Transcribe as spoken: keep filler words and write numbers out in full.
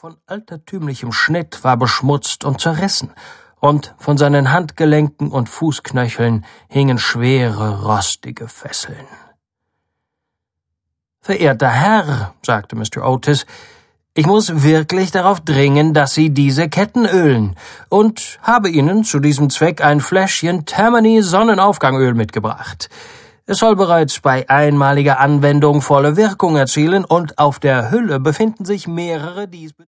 von altertümlichem Schnitt war beschmutzt und zerrissen, und von seinen Handgelenken und Fußknöcheln hingen schwere, rostige Fesseln. »Verehrter Herr«, sagte Mister Otis, »ich muss wirklich darauf dringen, dass Sie diese Ketten ölen, und habe Ihnen zu diesem Zweck ein Fläschchen Tammany Sonnenaufgangöl mitgebracht. Es soll bereits bei einmaliger Anwendung volle Wirkung erzielen, und auf der Hülle befinden sich mehrere dies